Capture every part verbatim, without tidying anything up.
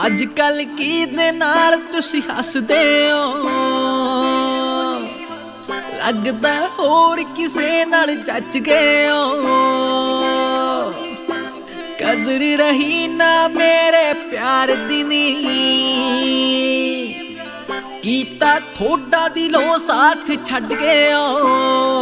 ਅੱਜ ਕੱਲ ਕਿਹਦੇ ਨਾਲ ਤੁਸੀਂ ਹੱਸਦੇ ਹੋ, ਲੱਗਦਾ ਹੋਰ ਕਿਸੇ ਨਾਲ ਚੱਜ ਗਏ ਹੋ। ਕਦਰ ਰਹੀ ਨਾ ਮੇਰੇ ਪਿਆਰ ਦੀ ਨੀ, ਕੀਤਾ ਥੋੜਾ ਦਿਲੋਂ ਸਾਥ ਛੱਡ ਗਏ ਹੋ।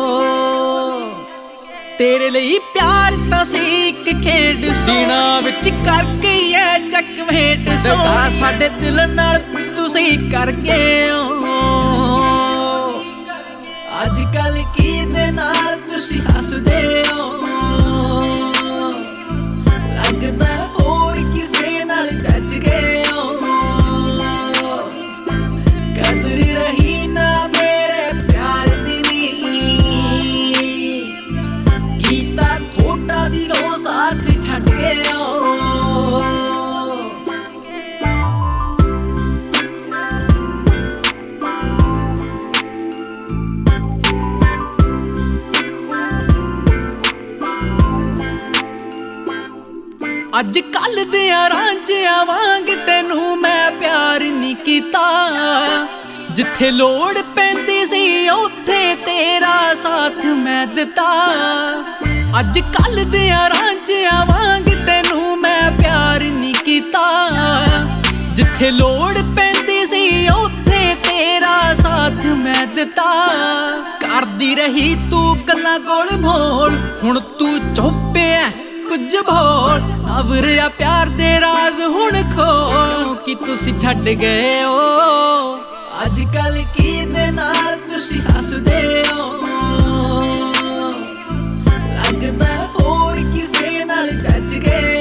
तेरे लिए प्यार तां सी इक खेड, सीना विच कर गई है चकमेट। सदा साडे दिल नाल तुसी कर गए हो। अज कल किहदे नाल तुसी हसदे हो, लगदा होर किसे नाल जज गए हो। कदर रही ना मेरे प्यार दी नी, कीता थोड़ा दिलों साथ छड्ड गए हो। अज कल दियां रांझियां वांग तेनू मैं प्यार नी कीता, जिथे लोड़ पैंदी सी उत्थे तेरा साथ मैं दिता। अज कल दियां रांझियां वांग तेनू मैं प्यार नी कीता, जिथे लोड़ पैंदी सी उत्थे तेरा साथ मैं दिता। करदी रही तू गल्लां गोल मोल, हुण तू चुप ऐ कुछ बोल। अवरिया प्यार दे राज हुण खोल, कि तुसी छड्ड गए हो। अज कल किहदे नाल तुसी हसदे हो, लगदा होर किसे नाल जज गए।